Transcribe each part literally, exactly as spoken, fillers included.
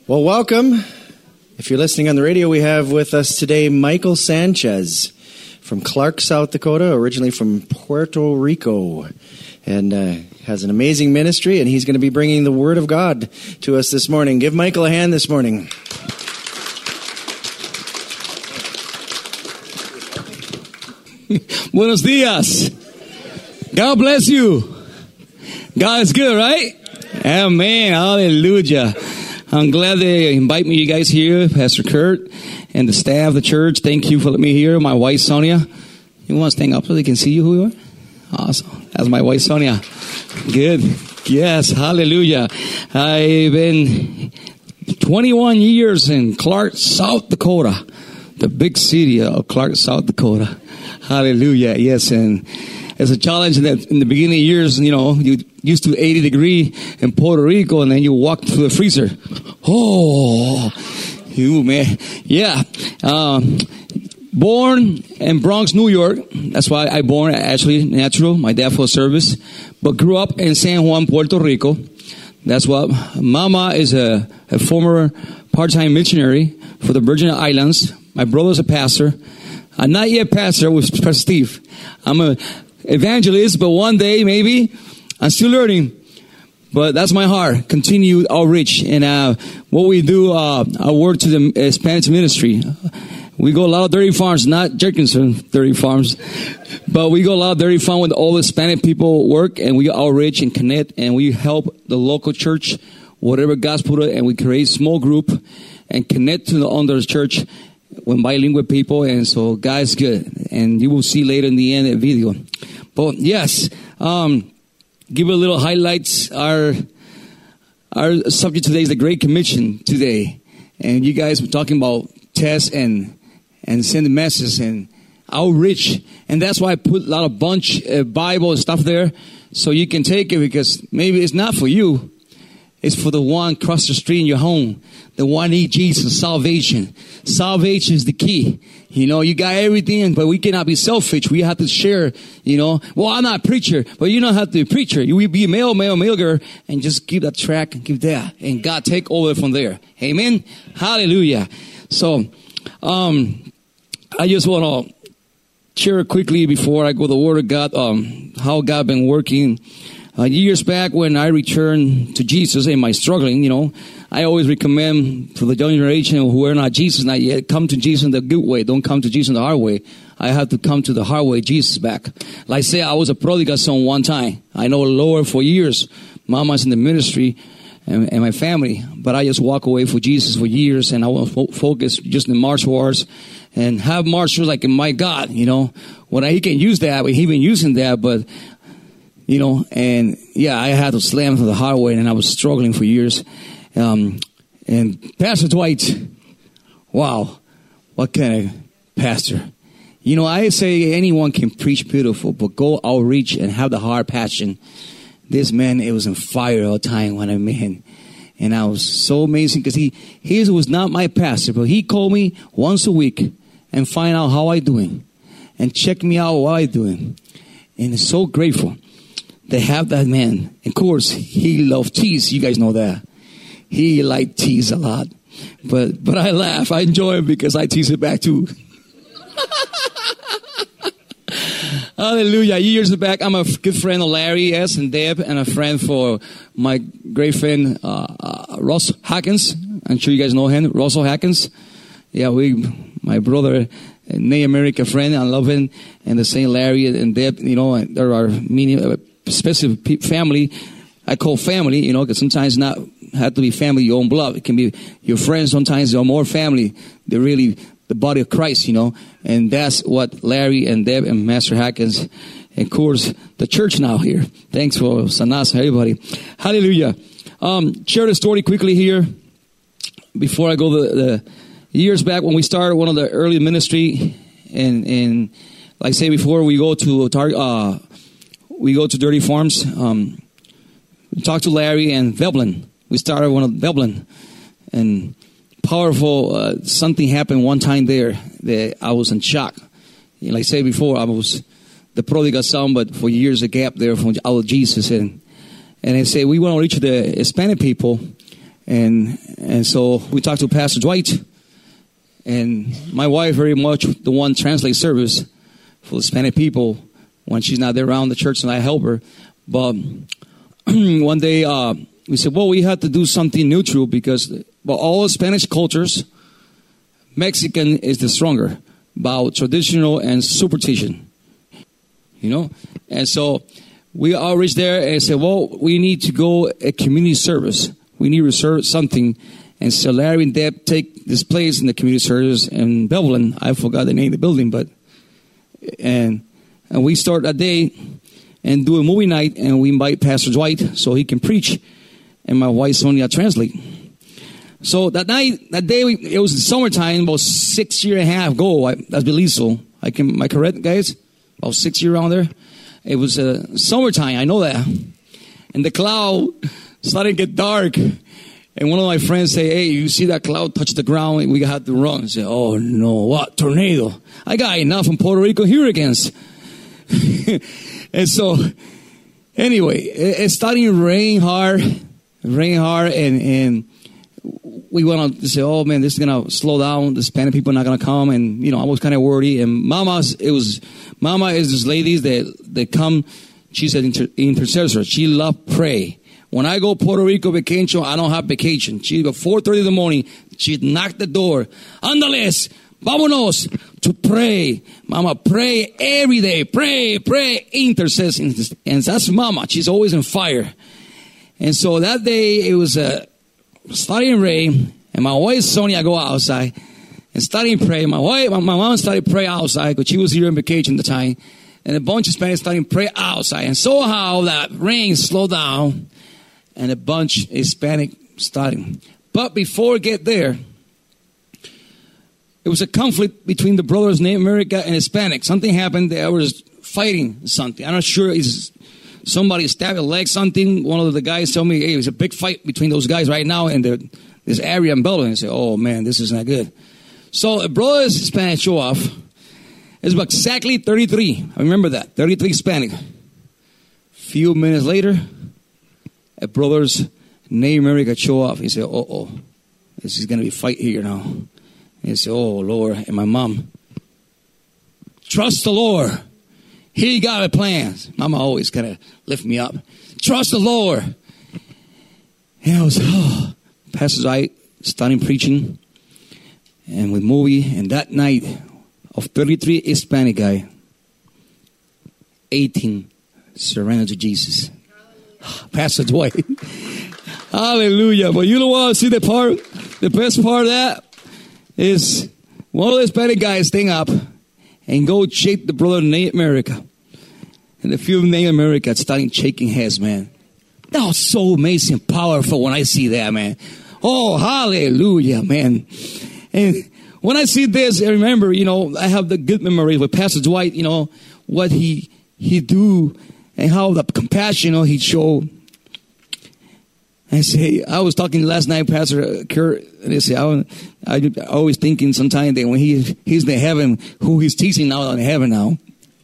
Well, welcome. If you're listening on the radio, we have with us today Michael Sanchez from Clark, South Dakota, originally from Puerto Rico, and uh, has an amazing ministry, and he's going to be bringing the Word of God to us this morning. Give Michael a hand this morning. Buenos dias. God bless you. God is good, right? Amen. Hallelujah. I'm glad they invite me, you guys here, Pastor Kurt and the staff of the church. Thank you for letting me here. My wife, Sonia. You want to stand up so they can see you who you are? Awesome. That's my wife, Sonia. Good. Yes. Hallelujah. I've been twenty-one years in Clark, South Dakota, the big city of Clark, South Dakota. Hallelujah. Yes. And it's a challenge that in the beginning of years, you know, you used to eighty degree in Puerto Rico, and then you walk through the freezer. Oh, you man. Yeah. Um, born in Bronx, New York. That's why I born actually natural. My dad for service, but grew up in San Juan, Puerto Rico. That's what Mama is a, a former part-time missionary for the Virgin Islands. My brother's a pastor. I'm not yet pastor with Pastor Steve. I'm a evangelist, but one day maybe. I'm still learning, but that's my heart. Continued outreach, and uh, what we do, uh, I work to the uh, Spanish ministry. We go a lot of dairy farms, not Jerkinson dairy farms, but we go a lot of dairy farm with all the Hispanic people work, and we outreach and connect, and we help the local church, whatever God's put it, and we create small group and connect to the under church with bilingual people, and so God's good, and you will see later in the end a video. But yes, um, give a little highlights. Our our subject today is the Great Commission today, and you guys were talking about test and and send the message and outreach, and that's why I put a lot of bunch of Bible and stuff there, so you can take it, because maybe it's not for you. It's for the one across the street in your home. The one need Jesus, salvation. Salvation is the key. You know, you got everything, but we cannot be selfish. We have to share, you know. Well, I'm not a preacher, but you don't have to be a preacher. You will be male, male, male girl, and just give that track and give that. And God take over from there. Amen? Hallelujah. So, um, I just want to share quickly before I go to the Word of God, um, how God been working. Uh, years back when I returned to Jesus in my struggling, you know, I always recommend to the young generation who are not Jesus not yet, come to Jesus in the good way. Don't come to Jesus in the hard way. I have to come to the hard way, Jesus back. Like I say, I was a prodigal son one time. I know the Lord for years. Mama's in the ministry and, and my family. But I just walk away for Jesus for years, and I want to fo- focus just in martial arts and have martial like, my God, you know. When I, he can use that, but he been using that, but you know, and yeah, I had to slam for the hard way, and I was struggling for years. Um, and Pastor Dwight, wow, what kind of pastor. You know, I say anyone can preach beautiful, but go outreach and have the heart passion. This man, it was on fire all the time when I met him. And I was so amazing because he, he was not my pastor, but he called me once a week and find out how I doing and check me out how I doing. And I'm so grateful. They have that man. Of course, he loved tease. You guys know that. He liked tease a lot. But but I laugh. I enjoy it because I tease it back too. Hallelujah. Years back, I'm a good friend of Larry S. and Deb, and a friend for my great friend, uh, uh, Ross Hackins. I'm sure you guys know him, Russell Hackins. Yeah, we, my brother, Native American friend. I love him. And the same Larry and Deb, you know, there are many, uh, specific family, I call family, you know, because sometimes not have to be family, your own blood. It can be your friends. Sometimes they're more family. They're really the body of Christ, you know. And that's what Larry and Deb and Master Hackins, and of course, the church now here. Thanks for Sanas, everybody. Hallelujah. Um, share the story quickly here before I go to the, the years back when we started one of the early ministry. And, and like I say before, we go to Target, uh, We go to Dirty Farms. Um, we talked to Larry and Veblen. We started one of Veblen, and powerful. Uh, something happened one time there that I was in shock. You know, like I said before, I was the prodigal son, but for years a gap there from out of Jesus, and and they say we want to reach the Hispanic people, and And so we talked to Pastor Dwight, and my wife very much the one translate service for Hispanic people when she's not there around the church, and I help her. But one day uh, we said, well, we had to do something neutral because well, all Spanish cultures, Mexican is the stronger about traditional and superstition, you know. And so we all reached there and said, well, we need to go a community service. We need to reserve something. And so Larry and Deb take this place in the community service in Bevelin. I forgot the name of the building, but and and we start that day and do a movie night, and we invite Pastor Dwight so he can preach, and my wife Sonia translate. So that night, that day, we, it was in summertime, about six year and a half ago. I, that's Belizo. I can, am I correct, guys? About six years around there. It was uh, summertime. I know that. And the cloud started to get dark. And one of my friends say, hey, you see that cloud touch the ground? And we had to run. I said, oh, no, what? Tornado. I got enough from Puerto Rico hurricanes. And so, anyway, it, it started to rain hard, rain hard, and, and we went on to say, oh, man, this is going to slow down. The Spanish people are not going to come. And, you know, I was kind of worried. And Mama's, it was, Mama is this lady that, that come, she's an inter, intercessor. She loved pray. When I go Puerto Rico vacation, I don't have vacation. She, at four thirty in the morning, she'd knock the door. Andales, vámonos to pray. Mama, pray every day. Pray, pray, intercession. And that's Mama. She's always on fire. And so that day, it was uh, starting to rain. And my wife, Sonia, go outside and starting to pray. My wife, my, my mom started to pray outside because she was here on vacation at the time. And a bunch of Spanish started to pray outside. And somehow that rain slowed down. And a bunch of Hispanic starting. But before it get there, it was a conflict between the brothers Native American and Hispanic. Something happened. They were fighting something. I'm not sure. Is somebody stabbed a leg, something. One of the guys told me, hey, it was a big fight between those guys right now in the, this area in Belgium. I said, oh, man, this is not good. So a brother's Hispanic show off. It's about exactly thirty-three. I remember that. thirty-three Hispanic. A few minutes later, a brother's Native American show off. He said, oh, oh, this is going to be a fight here now. And he said, oh, Lord. And my mom, trust the Lord. He got a plan. Mama always kind of lift me up. Trust the Lord. And I was, oh, Pastor Dwight starting preaching. And with movie. And that night of thirty-three Hispanic guy, eighteen surrendered to Jesus. Pastor Dwight. Hallelujah. But you know what? See the part, the best part of that is one of the Hispanic guys stand up and go shake the brother of Native America. And a few of Native Americans starting shaking heads, man. That was so amazing, powerful when I see that, man. Oh, hallelujah, man. And when I see this, I remember, you know, I have the good memory with Pastor Dwight, you know, what he he do. And how the compassion, you know, he showed. I say, I was talking last night, Pastor Kurt, and I say, I, I, I always thinking sometimes that when he he's in heaven, who he's teaching now in heaven now.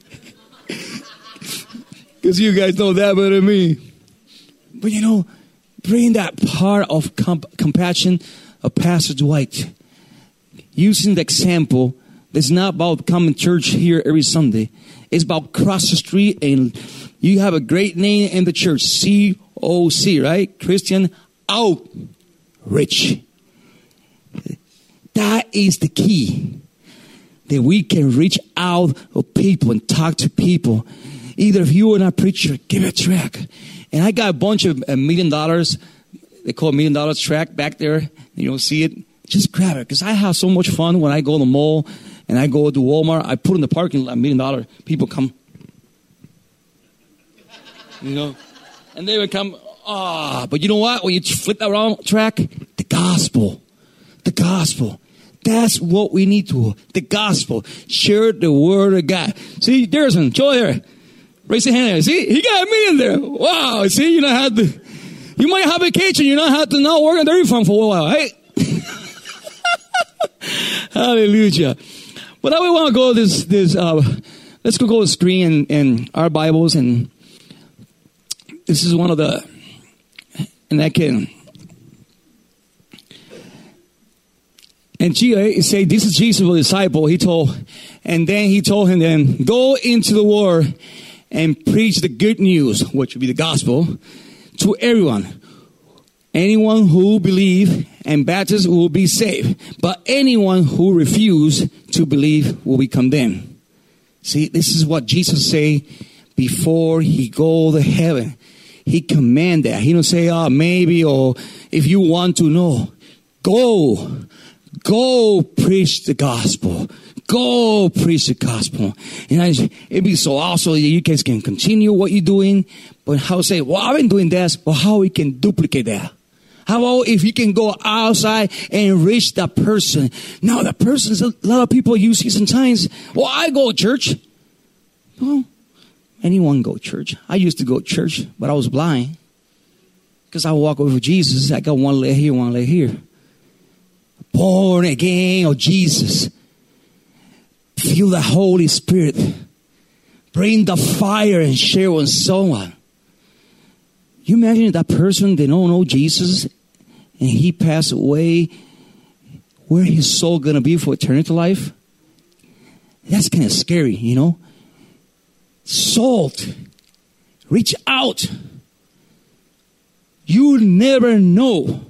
Because you guys know that better than me. But you know, bring that part of comp- compassion of Pastor Dwight. Using the example, it's not about coming to church here every Sunday. It's about cross the street and you have a great name in the church. C O C, right? Christian Outreach. That is the key. That we can reach out to people and talk to people. Either if you are not a preacher, give a track. And I got a bunch of a million dollars. They call it million dollars track back there. You don't see it. Just grab it. Because I have so much fun when I go to the mall and I go to Walmart. I put in the parking lot, a million dollar. People come. You know, and they would come, ah, oh, but you know what? When you flip that wrong track, the gospel, the gospel, that's what we need to, the gospel, share the word of God. See, there's one, show here, raise your hand. See, he got me in there. Wow, see, you don't have to, you might have vacation, you don't have to not work on the refund for a while, right? Hallelujah. But I would want to go this, this, uh, let's go go to the screen and, and our Bibles and, this is one of the, and I can, And he say, this is Jesus, the disciple. He told, and then he told him, then go into the world and preach the good news, which would be the gospel, to everyone. Anyone who believe and baptize will be saved, but anyone who refuse to believe will be condemned. See, this is what Jesus say before he go to heaven. He command that. He don't say, oh, maybe, or if you want to know. Go. Go preach the gospel. Go preach the gospel. And I, it'd be so awesome that you guys can continue what you're doing. But how say, well, I've been doing this. Well, how we can duplicate that? How about if you can go outside and reach that person? Now, the person, a lot of people you see sometimes, well, I go to church. Well, anyone go to church. I used to go to church, but I was blind. Because I walk over Jesus. I got one leg here, one leg here. Born again of Jesus. Feel the Holy Spirit. Bring the fire and share with someone. You imagine that person, they don't know Jesus, and he passed away, where his soul going to be for eternity life? That's kind of scary, you know. Salt. Reach out. You never know.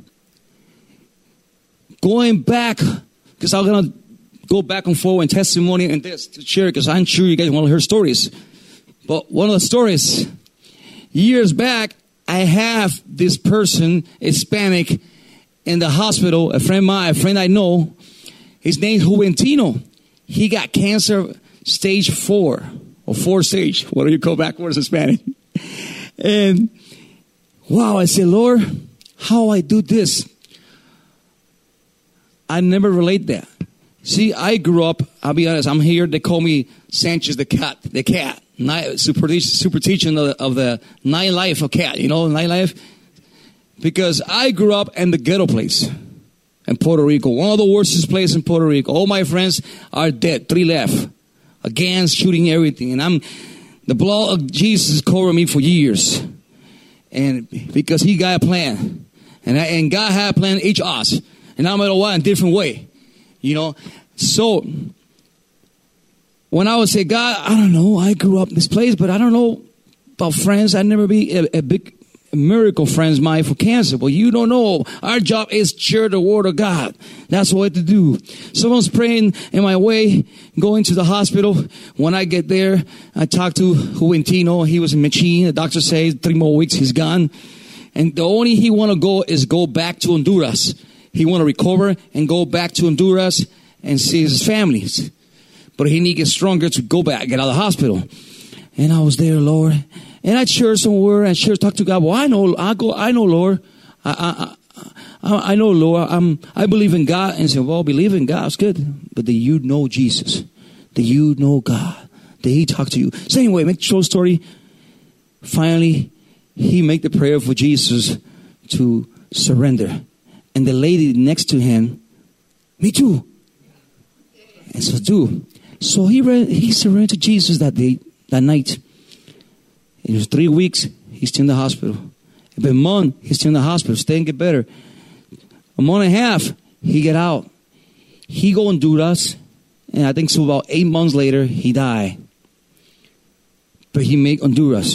Going back, because I'm going to go back and forth and testimony and this to share, because I'm sure you guys want to hear stories. But one of the stories, years back, I have this person, Hispanic, in the hospital, a friend of mine, a friend I know. His name's Juventino. He got cancer stage four, or four stage, whatever you call backwards in Spanish. And wow, I said, Lord, how I do this? I never relate that. See, I grew up, I'll be honest, I'm here, they call me Sanchez the cat, the cat. Night, super, super teaching of the, of the nightlife of cat, you know, nightlife. Because I grew up in the ghetto place in Puerto Rico. One of the worst places in Puerto Rico. All my friends are dead, three left. Again, shooting everything. And I'm, the blood of Jesus covered me for years. And because he got a plan. And, I, and God had a plan each of us. And no matter what, in a different way. You know, so when I would say, God, I don't know, I grew up in this place, but I don't know about friends. I'd never be a, a big a miracle friends mine for cancer. Well, you don't know. Our job is share the word of God. That's what to do. Someone's praying in my way, going to the hospital. When I get there, I talk to Juventino. He was in Machine. The doctor says three more weeks, he's gone. And the only he want to go is go back to Honduras. He want to recover and go back to Honduras and see his families. But he need to get stronger to go back, get out of the hospital. And I was there, Lord. And I shared somewhere and shared, talk to God. Well, I know, I go, I know, Lord. I, I, I, I know, Lord. I'm, I believe in God. And I said, well, believe in God is good. But do you know Jesus? Do you know God? Did he talk to you? So anyway, make a short story. Finally, he made the prayer for Jesus to surrender. And the lady next to him, me too. And so too. So he read, he surrendered to Jesus that day, that night. It was three weeks, he's still in the hospital. It's been a month, he's still in the hospital, staying get better. A month and a half, he get out. He go and do us, and I think so about eight months later, he died. But he make Honduras.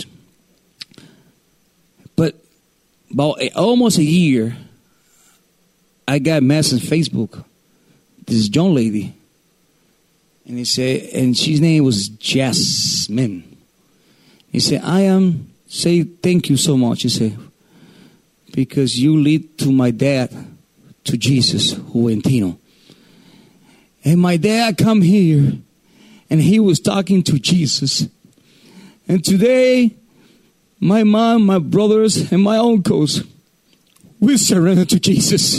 But about a, almost a year, I got a message on Facebook. This young lady. And he said, and she's name was Jasmine. He said, I am, say thank you so much. He said, because you lead to my dad, to Jesus, Juventino. And my dad come here, and he was talking to Jesus. And today, my mom, my brothers, and my uncles, we surrender to Jesus.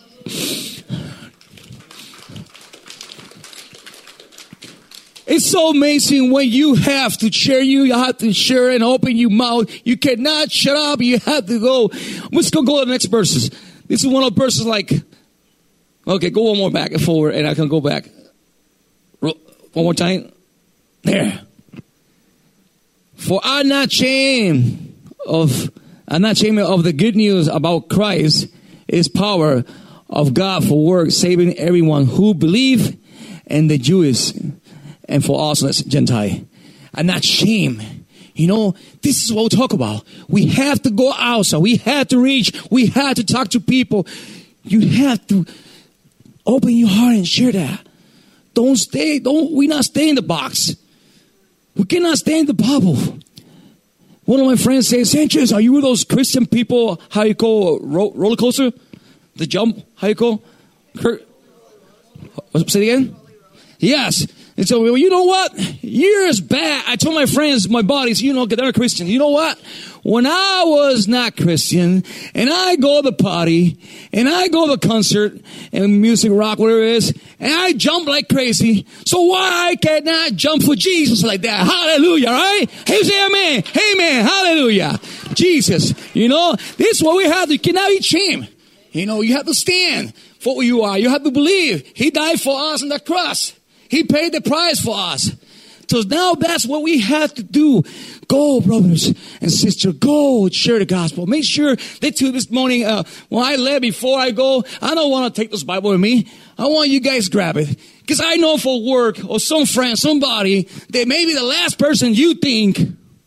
It's so amazing when you have to share you, you have to share and open your mouth. You cannot shut up. You have to go. Let's go, go to the next verses. This is one of the verses like, okay, go one more back and forward and I can go back. One more time. There. For I'm not ashamed of, I'm not ashamed of the good news about Christ, his power. of God for work, saving everyone who believe, and the Jews, and for us as Gentile. And not shame. You know, this is what we talk about. We have to go outside. We have to reach. We have to talk to people. You have to open your heart and share that. Don't stay. Don't. We not stay in the box. We cannot stay in the bubble. One of my friends says, Sanchez, are you one of those Christian people? How you call ro- roller coaster? The jump? How you call? Kurt? Say it again. Yes. And so, well, you know what? Years back, I told my friends, my buddies, you know, they're Christian. You know what? When I was not Christian, and I go to the party, and I go to the concert, and music, rock, whatever it is, and I jump like crazy. So why can't I jump for Jesus like that? Hallelujah, right? Hey, say amen. Amen. Hallelujah. Jesus. You know, this is what we have to, you cannot be shame. You know, you have to stand for who you are. You have to believe. He died for us on the cross. He paid the price for us. So now that's what we have to do. Go, brothers and sisters. Go share the gospel. Make sure that too this morning, uh, when I left, before I go, I don't want to take this Bible with me. I want you guys to grab it. Because I know for work or some friend, somebody, that maybe the last person you think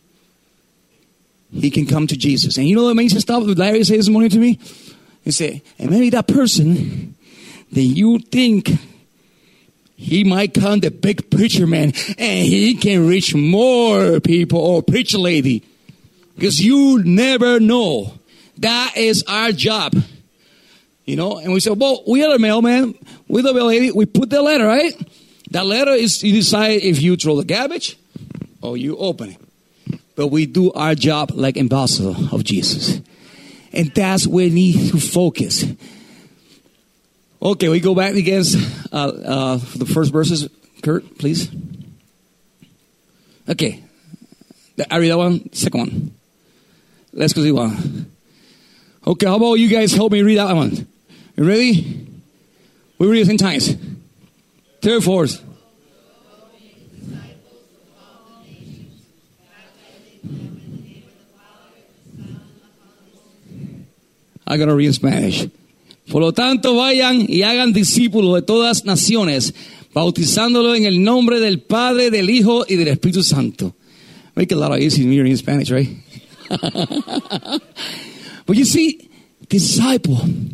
he can come to Jesus. And you know what makes it stop? What Larry said this morning to me? He said, and maybe that person that you think he might come the big preacher man and he can reach more people or preacher lady. Because you never know. That is our job. You know, and we say, well, we are the mailman. We're the mail lady. We put the letter, right? That letter is, you decide if you throw the garbage or you open it. But we do our job like ambassador of Jesus. And that's where we need to focus. Okay, we go back against uh, uh, the first verses. Kurt, please. Okay. I read that one. Second one. Let's go see one. Okay, how about you guys help me read that one? You ready? We read it ten times. Third, fourth. I gotta read in Spanish. Por lo tanto, vayan y hagan discípulos de todas naciones, bautizándolo en el nombre del Padre, del Hijo y del Espíritu Santo. Make it a lot of easy in Spanish, right? But you see, disciple.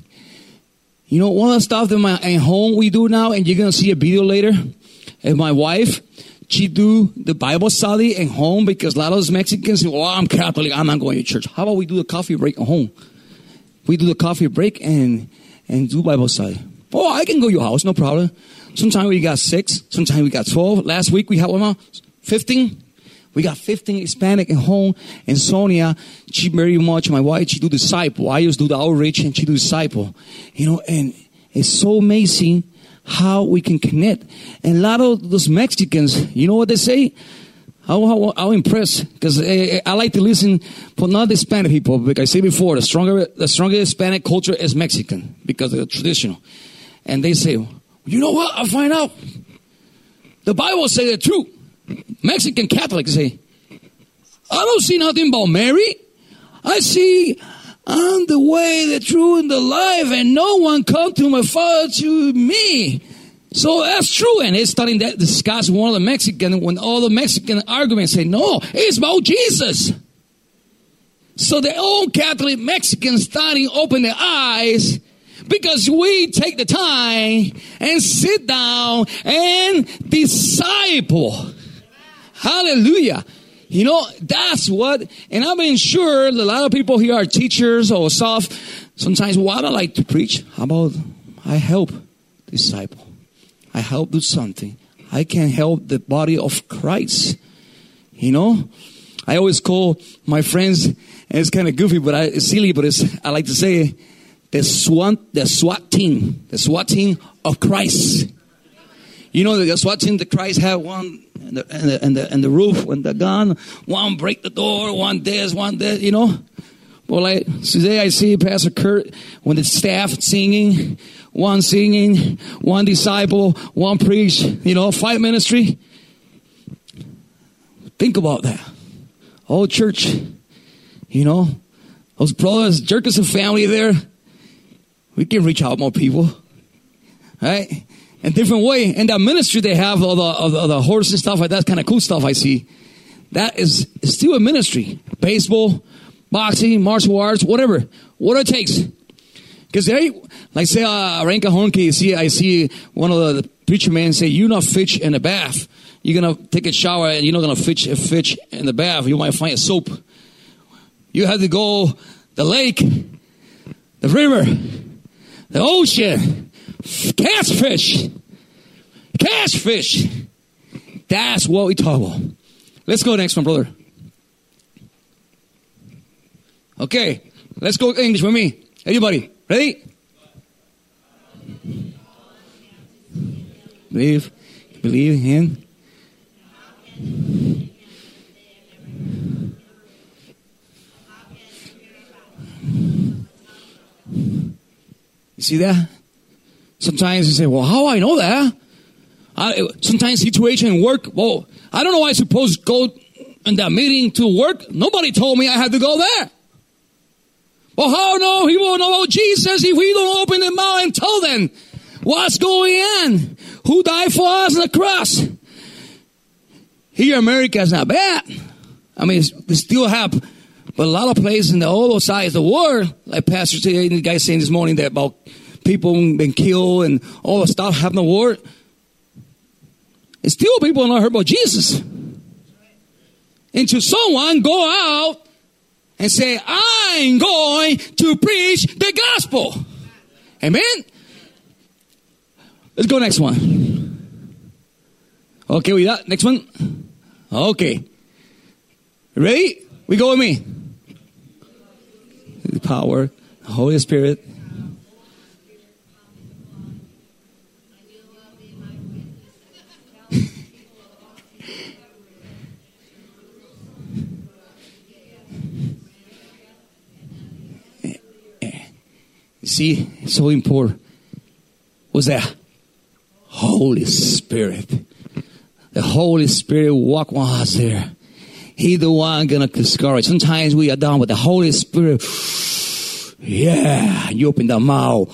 You know, one of the stuff that my at home we do now, and you're going to see a video later, and my wife, she do the Bible study at home because a lot of those Mexicans say, well, I'm Catholic, I'm not going to church. How about we do the coffee break at home? We do the coffee break and and do Bible study. Oh, I can go to your house, no problem. Sometimes we got six, sometimes we got twelve. Last week we had one, fifteen. We got fifteen Hispanic at home. And Sonia, she very much, my wife, she do disciple. I just do the outreach and she do disciple. You know, and it's so amazing how we can connect. And a lot of those Mexicans, you know what they say? I'm, I'm impressed because I, I like to listen for not the Hispanic people. Like I said before, the stronger, the stronger Hispanic culture is Mexican because they're traditional. And they say, you know what? I find out. The Bible says the truth. Mexican Catholics say, I don't see nothing about Mary. I see I'm the way, the truth, and the life, and no one come to my Father to me. So that's true. And it's starting to discuss one of the Mexican, when all the Mexican arguments say, no, it's about Jesus. So the old Catholic Mexicans starting to open their eyes because we take the time and sit down and disciple. Hallelujah. You know, that's what, and I've been sure a lot of people here are teachers or stuff. Sometimes, well, I don't like to preach. How about I help disciple? I help do something. I can help the body of Christ. You know, I always call my friends, and it's kind of goofy, but I, it's silly, but it's, I like to say the SWAT, the SWAT team, the SWAT team of Christ. You know, the SWAT team that Christ had one and the, and the, and the, and the roof and the gun, one break the door, one this, one that, you know. Well, like today I see Pastor Kurt when the staff singing, one singing, one disciple, one preach, you know, five ministry. Think about that. Whole church, you know, those brothers, Jerkison family there. We can reach out more people. Right? In different way. And that ministry they have, all the, all the, all the horses and stuff like that, kind of cool stuff I see. That is still a ministry. Baseball, boxing, martial arts, whatever. What it takes. Because they, like say, uh, Ranka Honke, you see, I see one of the, the preacher men say, you're not fish in a bath. You're going to take a shower and you're not going to fish a fish in the bath. You might find a soap. You have to go the lake, the river, the ocean, catch fish, catch fish. That's what we talk about. Let's go next one, brother. Okay, let's go English with me. Everybody, ready? Believe, believe in. You see that? Sometimes you say, well, how I know that? I, sometimes situation work, well, I don't know why I supposed to go in that meeting to work. Nobody told me I had to go there. Well, how no? He won't know about Jesus if we don't open the mouth and tell them what's going on. Who died for us on the cross? Here in America is not bad. I mean, they still have, but a lot of places in the other sides of the world, like Pastor T, the guy saying this morning that about people been killed and all the stuff happening in the war. And still people not heard about Jesus. Until someone go out and say, I'm going to preach the gospel. Amen? Let's go next one. Okay, we got next one? Okay. Ready? We go with me. The power, the Holy Spirit. See, it's so important. What's that? Holy Spirit. The Holy Spirit walk with us there. He the one gonna discourage. Sometimes we are down with the Holy Spirit. Yeah, you open the mouth.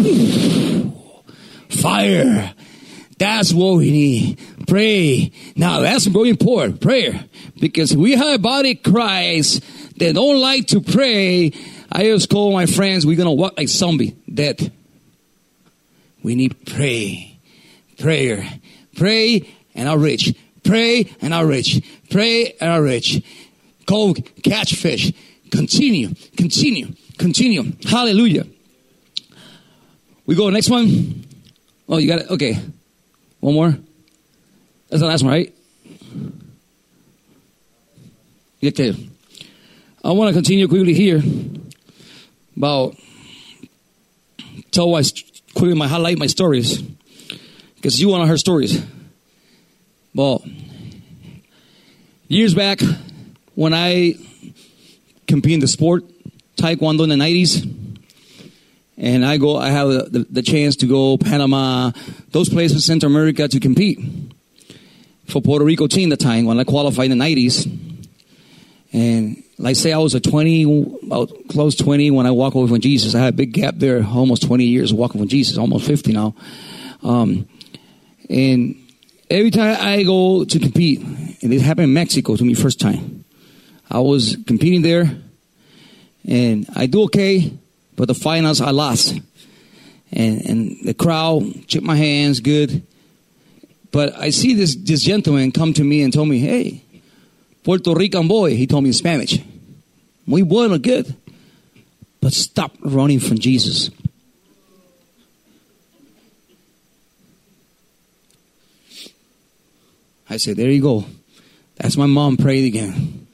Fire. That's what we need. Pray. Now that's very important. Prayer. Because we have a body of Christ that don't like to pray. I just call my friends, we're going to walk like zombie, dead. We need pray, prayer, pray and outreach, pray and outreach, pray and outreach. Go catch fish. Continue, continue, continue. Hallelujah. We go next one. Oh, you got it? Okay. One more. That's the last one, right? Get there. I want to continue quickly here. About tell I quickly my highlight my stories because you want to hear stories. Well, years back when I competed in the sport Taekwondo in the nineties, and I go, I have the, the chance to go Panama, those places in Central America to compete for Puerto Rico team at the time when I qualified in the nineties, and. Like say I was a twenty, about close twenty when I walked away from Jesus. I had a big gap there, almost twenty years walking from Jesus, almost fifty now. Um, and every time I go to compete, and it happened in Mexico to me first time. I was competing there, and I do okay, but the finals I lost. And, and the crowd shook my hands, good. But I see this, this gentleman come to me and told me, hey, Puerto Rican boy, he told me in Spanish. Muy bueno, good. But stop running from Jesus. I said, there you go. That's my mom prayed again.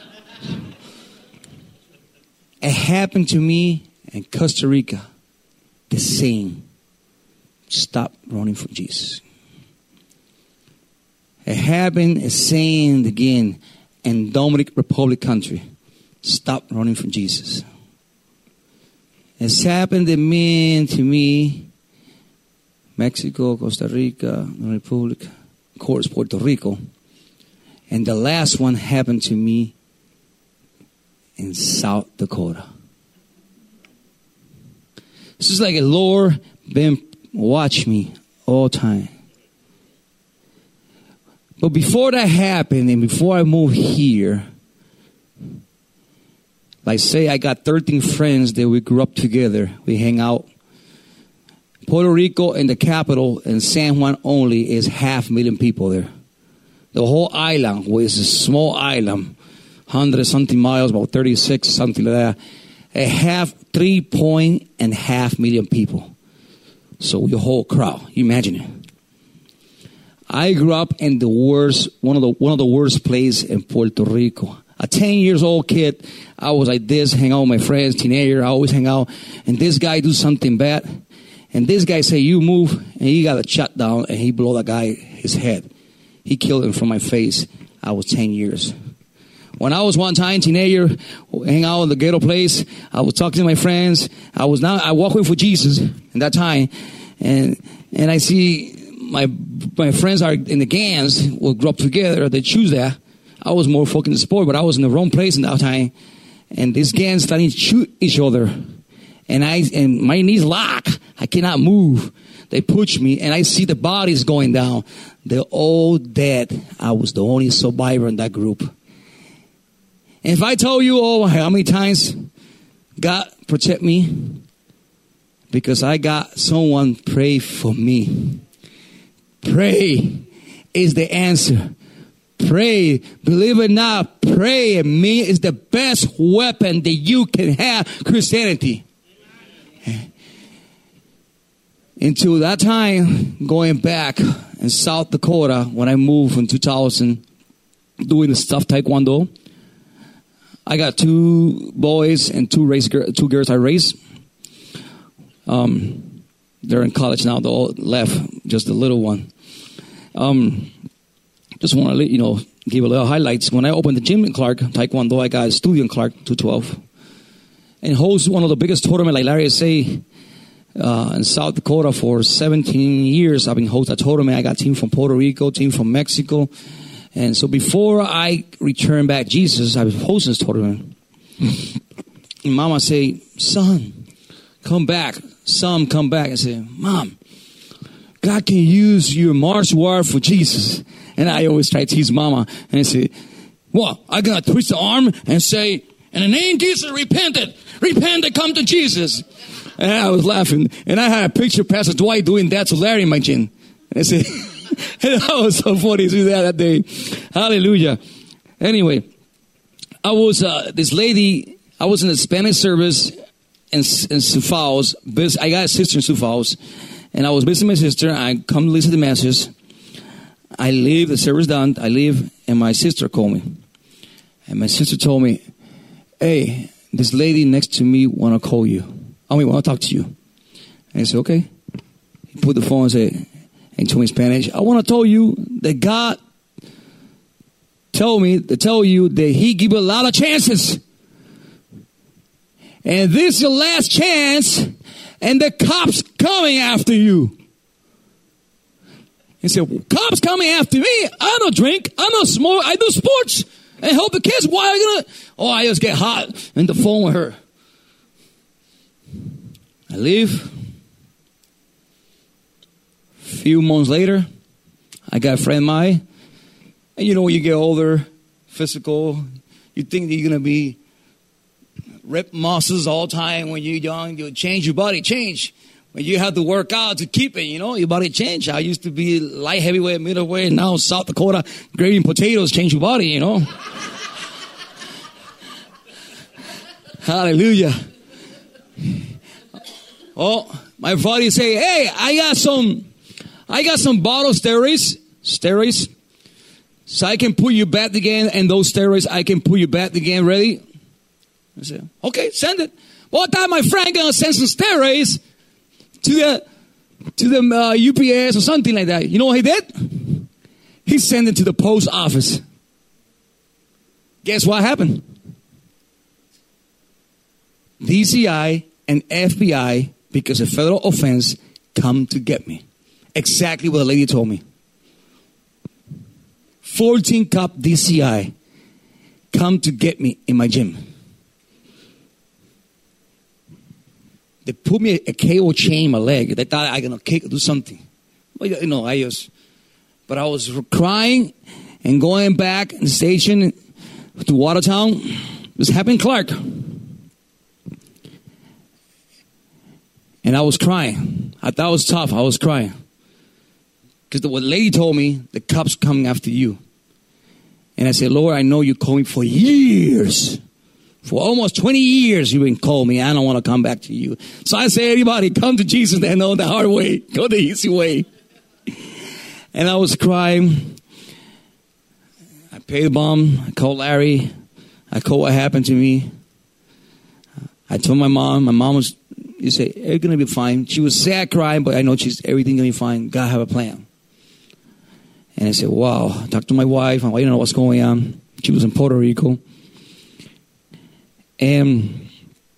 It happened to me in Costa Rica. The same. Stop running from Jesus. It happened the same again in Dominican Republic country. Stop running from Jesus. It's happened to me, to me, Mexico, Costa Rica, Republic, of course, Puerto Rico. And the last one happened to me in South Dakota. It's just like a Lord been watch me all time. But before that happened and before I moved here, like say I got thirteen friends that we grew up together. We hang out. Puerto Rico and the capital and San Juan only is half a million people there. The whole island, which is a small island, hundred something miles, about thirty-six, something like that. A half, three point and half million people. So your whole crowd, you imagine it. I grew up in the worst, one of the one of the worst places in Puerto Rico. A ten years old kid, I was like this, hang out with my friends, teenager, I always hang out. And this guy do something bad. And this guy say, you move, and he got a shot down, and he blow that guy his head. He killed him from my face. I was ten years. When I was one time teenager, hang out in the ghetto place, I was talking to my friends. I was now I walk with for Jesus in that time, and and I see my my friends are in the gangs. We grew up together. They choose that. I was more focused in sport, but I was in the wrong place in that time, and these gangs starting to shoot each other, and I and my knees lock. I cannot move. They push me, and I see the bodies going down. They're all dead. I was the only survivor in that group. And if I tell you, oh, how many times God protect me, because I got someone pray for me. Pray is the answer. Pray, believe it or not, pray and me is the best weapon that you can have, Christianity. Until that time, going back in South Dakota, when I moved in two thousand, doing the stuff Taekwondo, I got two boys and two race two girls I raised. Um, they're in college now. They all left, just the little one. Um, just want to let you know, give a little highlights. When I opened the gym in Clark, Taekwondo, I got a studio in Clark, two twelve. And host one of the biggest tournaments, like Larry say, uh, in South Dakota for seventeen years. I've been hosting a tournament. I got team from Puerto Rico, team from Mexico. And so before I returned back Jesus, I was hosting this tournament. And Mama say, son, come back. Son, come back. I said, Mom, God can use your martial art for Jesus. And I always try to tease Mama. And I say, well, I'm going to twist the arm and say, in the name of Jesus, repent it. Repent and come to Jesus. And I was laughing. And I had a picture of Pastor Dwight doing that to Larry in my gym. And I said, and that was so funny to do that that day. Hallelujah. Anyway, I was, uh, this lady, I was in the Spanish service in, in Sioux Falls. I got a sister in Sioux Falls. And I was visiting my sister. I come to listen to the message. I leave, the service done. I leave, and my sister called me. And my sister told me, hey, this lady next to me want to call you. I mean, want to talk to you. And I said, okay. He put the phone and said, and told me in Spanish, I want to tell you that God told me to tell you that he give you a lot of chances. And this is your last chance, and the cops coming after you. He said, well, cops coming after me? I don't drink. I don't smoke. I do sports and help the kids. Why are you going to? Oh, I just get hot in the phone with her. I leave. A few months later, I got a friend of mine. And you know, when you get older, physical, you think that you're going to be rip muscles all the time. When you're young, you change your body, change. When you have to work out to keep it, you know, your body change. I used to be light heavyweight, middleweight. Now South Dakota, grading potatoes change your body, you know. Hallelujah. Oh, my buddy say, hey, I got some, I got some bottle steroids, steroids, so I can put you back again, and those steroids, I can put you back again. Ready? I said, okay, send it. Well, I thought my friend gonna send some steroids to the to the uh, U P S or something like that. You know what he did? He sent it to the post office. Guess what happened? D C I and F B I, because of federal offense, come to get me. Exactly what the lady told me. fourteen cop D C I come to get me in my gym. they put me a, a K O chain in my leg. They thought I was going to do something. Well, you know, I was, but I was crying and going back in the station to Watertown. This happened in Clark. And I was crying. I thought it was tough. I was crying. Because the lady told me, the cops coming after you. And I said, Lord, I know you called me for years. For almost twenty years you've been calling me. I don't want to come back to you. So I say, everybody, come to Jesus and know the hard way. Go the easy way. And I was crying. I paid the bomb. I called Larry. I called what happened to me. I told my mom. My mom was, you say, it's going to be fine. She was sad crying, but I know she's everything going to be fine. God have a plan. And I said, wow. I talked to my wife. My wife didn't know what's going on. She was in Puerto Rico. And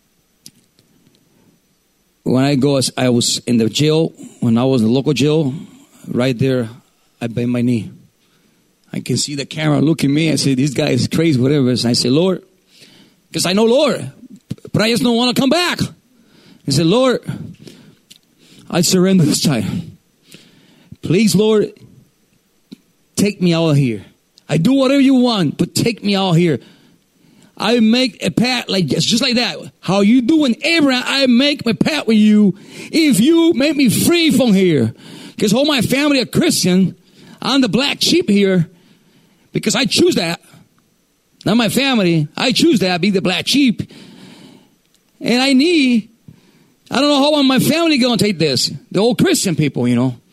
when I go, I was in the jail. When I was in the local jail, right there, I bent my knee. I can see the camera looking at me. I say, this guy is crazy, whatever. And I say, Lord, because I know Lord, but I just don't want to come back. I said, Lord, I surrender this time. Please, Lord, take me out of here. I do whatever you want, but take me out here. I make a pact like this, just like that. How you doing, Abraham? I make my pact with you if you make me free from here. Because all my family are Christian. I'm the black sheep here because I choose that. Not my family. I choose that. Be the black sheep. And I need, I don't know how my family going to take this. The old Christian people, you know.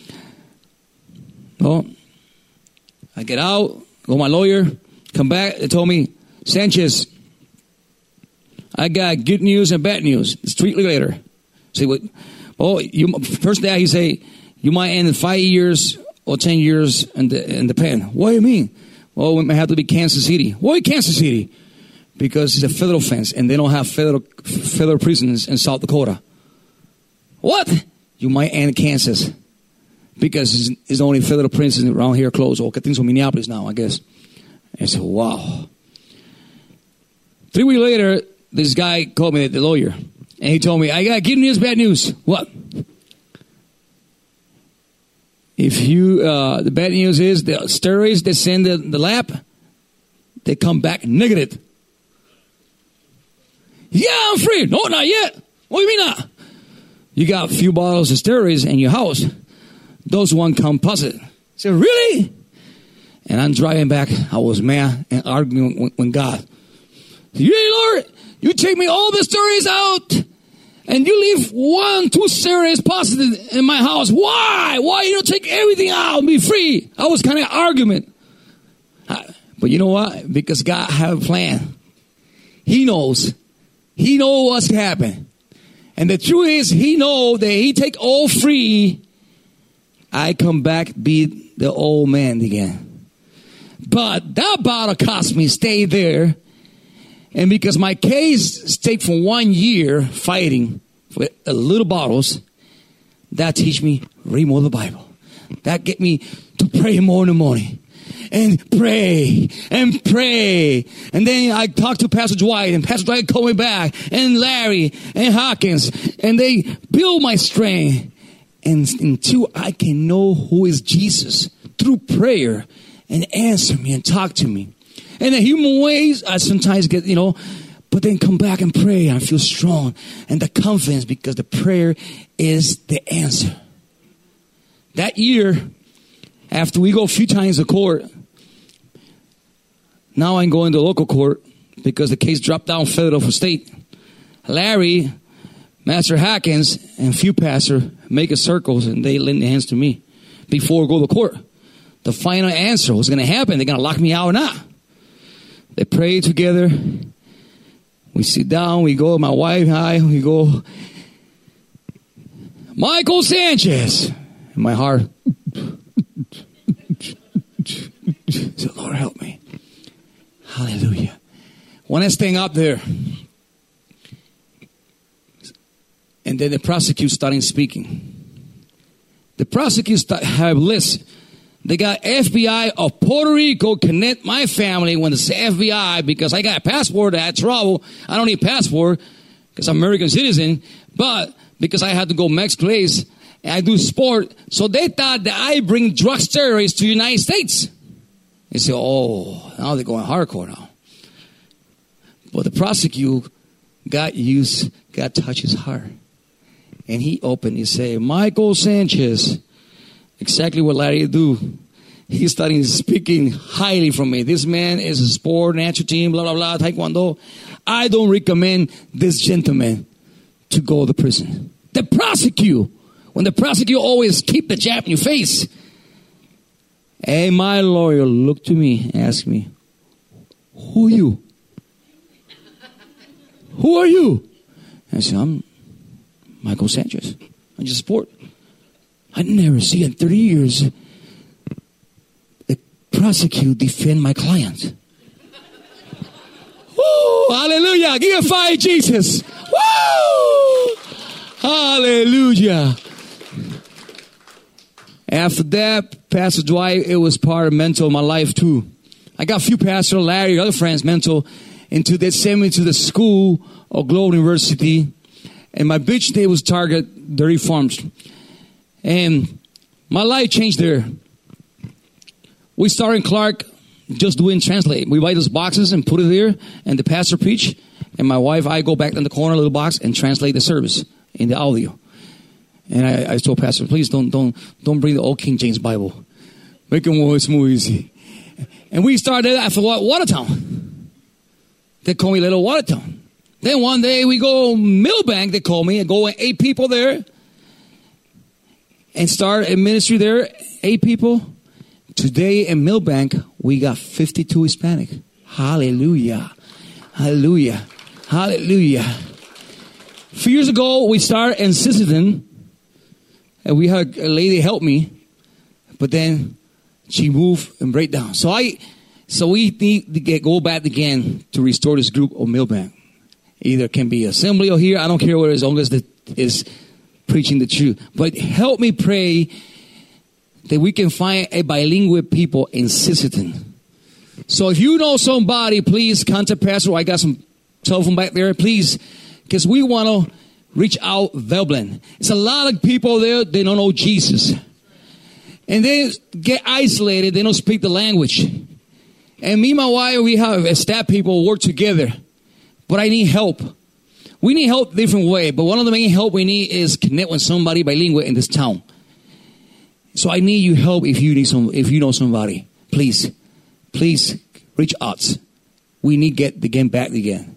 Well, I get out, go to my lawyer, come back. They told me, Sanchez, I got good news and bad news. It's three weeks later. Say what? Oh, you first day he say you might end in five years or ten years in the in the pen. What do you mean? Well, we might have to be Kansas City. Why Kansas City? Because it's a federal offense and they don't have federal federal prisons in South Dakota. What? You might end in Kansas because it's, it's the only federal prison around here closed. Okay, things from Minneapolis now, I guess. And I said, wow. Three weeks later, this guy called me, the lawyer, and he told me, I got good news, bad news. What? If you, uh, the bad news is the steroids they send the, the lab, they come back negative. Yeah, I'm free. No, not yet. What do you mean not? You got a few bottles of steroids in your house. Those one come positive. I said, really? And I'm driving back. I was mad and arguing with, with God. Yeah, Lord, you take me all the steroids out and you leave one, two steroids positive in my house. Why? Why you don't take everything out and be free? I was kind of argument. But you know what? Because God have a plan. He knows. He knows what's happening. And the truth is, he knows that he take all free. I come back, be the old man again. But that bottle cost me stay there. And because my case stayed for one year fighting for a little bottles, that teach me read more of the Bible. That get me to pray more in the morning. And pray and pray. And then I talked to Pastor Dwight, and Pastor Dwight called me back, and Larry and Hawkins, and they build my strength. And until I can know who is Jesus through prayer and answer me and talk to me. And the human ways, I sometimes get, you know, but then come back and pray and I feel strong. And the confidence because the prayer is the answer. That year, after we go a few times to court, now I'm going to local court because the case dropped down federal for state. Larry, Master Hawkins, and few pastor make a circles and they lend their hands to me before we go to court. The final answer was going to happen. They're going to lock me out or not. They pray together. We sit down. We go, my wife and I, we go, Michael Sanchez. In my heart, so Lord help me. Hallelujah. When I staying up there, and then the prosecutor starting speaking. The prosecutor start, have lists. They got F B I of Puerto Rico connect my family when it's F B I because I got a passport. I had trouble. I don't need a passport because I'm an American citizen. But because I had to go next place, and I do sport, so they thought that I bring drug terrorists to the United States. They say, oh, now they're going hardcore now. But the prosecutor got used, got touched his heart. And he opened, he said, Michael Sanchez, exactly what Larry do. He started speaking highly from me. This man is a sport, natural team, blah, blah, blah, taekwondo. I don't recommend this gentleman to go to prison. The prosecutor, when the prosecutor always keep the jab in your face. And my lawyer looked to me and asked me, who are you? Who are you? I said, I'm Michael Sanchez. I just sport. I never see in thirty years the prosecutor defend my client. Woo! Hallelujah. Give a fire, Jesus. Woo! Hallelujah. After that, Pastor Dwight, it was part of mentor of my life too. I got a few Pastor Larry, other friends, mentor, into they sent me to the school of Global University. And my beach day was Target Dairy Farms. And my life changed there. We started in Clark just doing translate. We buy those boxes and put it there, and the pastor preach. And my wife, I go back in the corner, little box, and translate the service in the audio. And I, I told Pastor, please don't don't don't bring the old King James Bible. Make it more, it's more easy. And we started after Watertown. They call me Little Watertown. Then one day we go Millbank, they call me, and go eight people there. And start a ministry there, eight people. Today in Millbank, we got fifty-two Hispanic. Hallelujah. Hallelujah. Hallelujah. A few years ago, we started in Sisseton. And we had a lady help me. But then she moved and break down. So I, so we need to get, go back again to restore this group of Millbank. Either it can be assembly or here. I don't care where, as long as it is preaching the truth. But help me pray that we can find a bilingual people in Sisseton. So if you know somebody, please contact Pastor. I got some telephone back there. Please, because we want to reach out Velblin. It's a lot of people there, they don't know Jesus. And they get isolated. They don't speak the language. And me and my wife, we have staff people work together. But I need help. We need help different way. But one of the main help we need is connect with somebody bilingual in this town. So I need you help if you need some, if you know somebody. Please, please reach out. We need to get the game back again.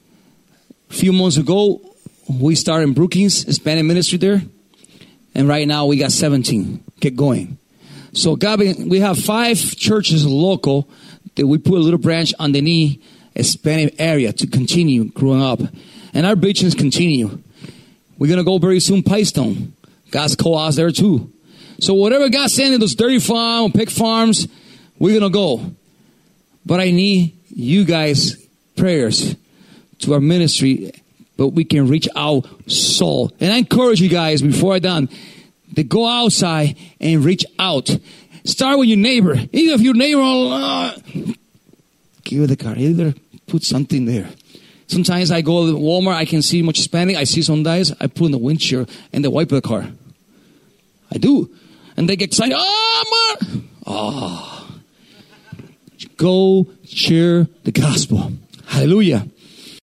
A few months ago, we started in Brookings, Hispanic ministry there. And right now we got seventeen. Get going. So God, we have five churches local that we put a little branch underneath Hispanic area to continue growing up. And our business continue. We're going to go very soon Pipestone. God's called us there too. So whatever God sent in those dairy farm, pig farms, we're going to go. But I need you guys' prayers to our ministry, but we can reach out soul. And I encourage you guys, before I'm done, to go outside and reach out. Start with your neighbor. Even if your neighbor, uh, give her the card. Either put something there. Sometimes I go to Walmart, I can see much Hispanic. I see some guys, I put in the windshield and they wipe the car. I do. And they get excited. Oh, man. Oh. Go share the gospel. Hallelujah.